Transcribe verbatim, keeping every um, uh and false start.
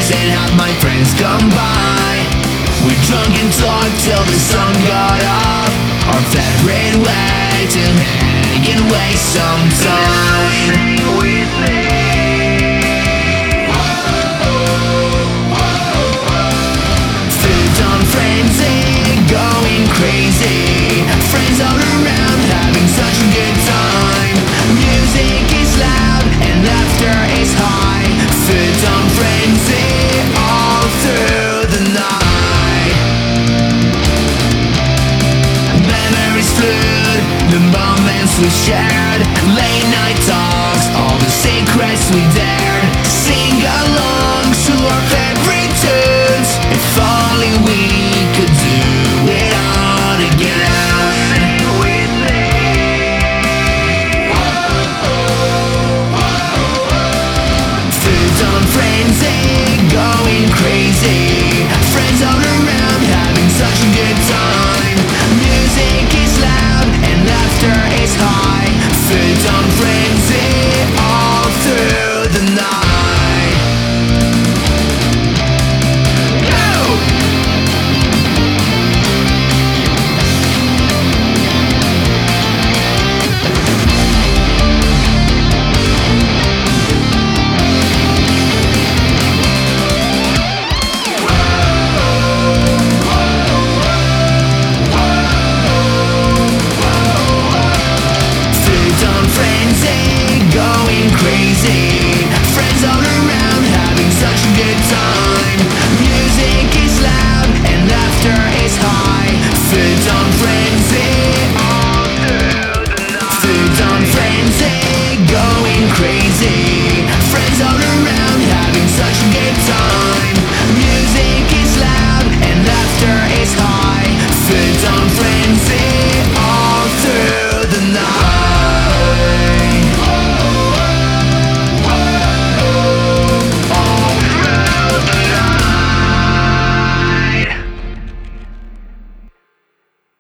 and have my friends come by. We drunk and talked till the sun got up. Our favorite way to hang and waste some time. Sing with me. Food on frenzy, going crazy. Friends all around having such a good time. Music is loud and laughter is high. Food on frenzy all through the night. Memories fluid, the moments we shared. Late night talks, all the secrets we dared. Sing along to our favorite tunes. If only we could do it all again. Sing with me. Food on frenzy, going crazy. Friends all around having such a good time. Music is loud and laughter is high. Food on frenzy all through the night. Go! Food on frenzy, going crazy. Friends all around having such a good time.